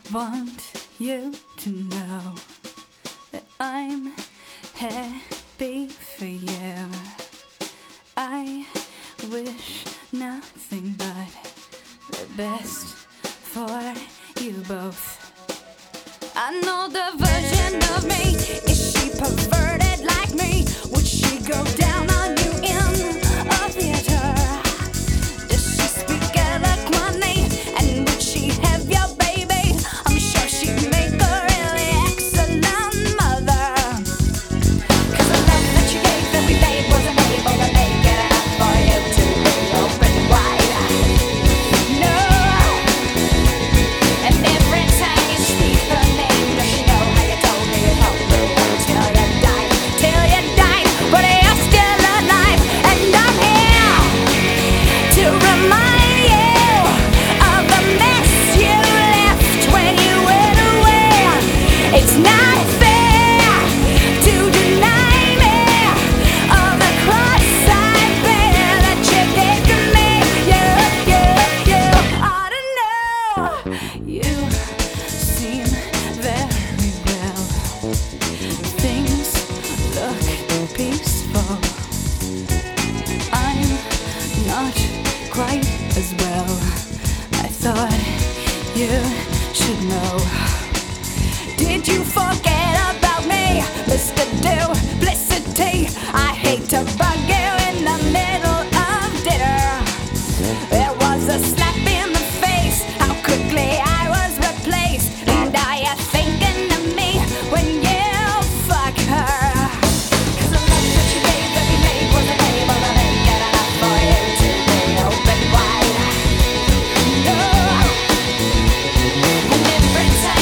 want you to know that I'm happy for you. I wish nothing but the best for you both. I know the version of me. Is she perverted like me? Would she go down on you in a theater? Does she speak eloquently? And would she have your baby? I'm sure she'd make a really excellent mother. 'Cause the love that you gave that we made wasn't able to make it enough for you to be open wide. No. And every time you speak her name, does she know how you told me you hoped me till you died? Till you died, but you're still alive. And I'm here to remind you of the mess you left when you went away. It's not fair to deny me of the cross I bear that you gave to me. You ought to know. You seem very well. Things look peaceful. I'm not quite as well. I thought you should know. Did you forget about me, Mr. Duplicity? I hate to bug you in the middle of dinner. There was a slap in the face, how quickly I was replaced. And are you thinking of me when you fuck her? 'Cause the love that you gave that we made wasn't able to make it enough for you to be open wide. No. And every time